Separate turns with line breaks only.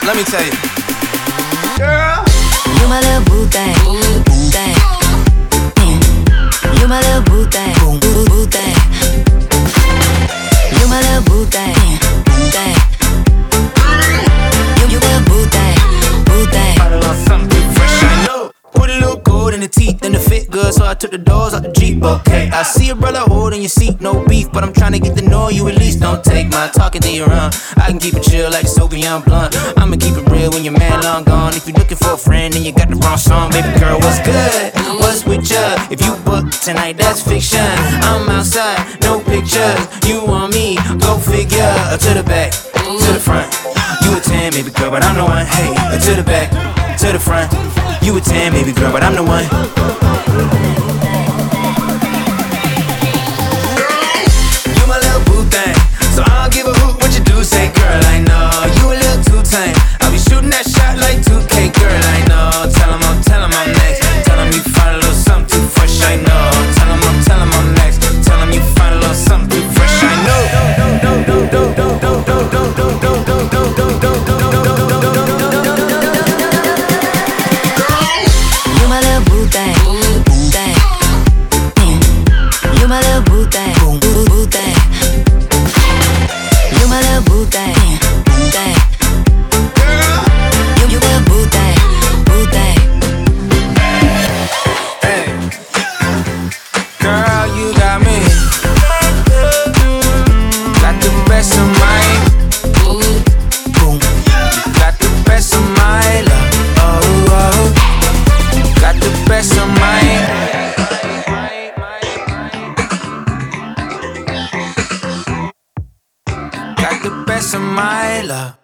Let me tell you, girl,
you my little boo thing, boo thing. You my little boo thing, boo thing. You my little boo thing, boo thing. You little boo thing, boo thing.
I love something fresh, I know. Put a little gold in the teeth and it fit good, so I took the doors out the Jeep. Okay, I see a brother holding your seat, no beef, but I'm trying to get to know you at least. Don't take my talking to your own. I can keep it chill like Soviet blunt. I'ma keep it real when your man long gone. If you're looking for a friend and you got the wrong song, baby girl, what's good? What's with ya? If you book tonight, that's fiction. I'm outside, no pictures. You want me? Go figure. To the back, to the front. You a 10, baby girl, but I'm the one. Hey, to the back, to the front. You a 10, baby girl, but I'm the one. You my little boo thing, so I don't give a hoot what you do. Say, girl, I know you a little too tame. I'll be shooting that shot like 2K, girl, I know. Tell him I'm next. Tell him you find a little something too fresh, I know. Tell him I'm next. Tell him you find a little something too fresh, I know.
You my little boo thing, boo thing. You my little boo thing, boo thing. You my little boo thing, boo thing. You little boo thing, boo thing.
Hey, girl, you got me. Got the best of mine. Boom. Got the best of my love. Oh, oh. Got the best of mine. Got the best of my love.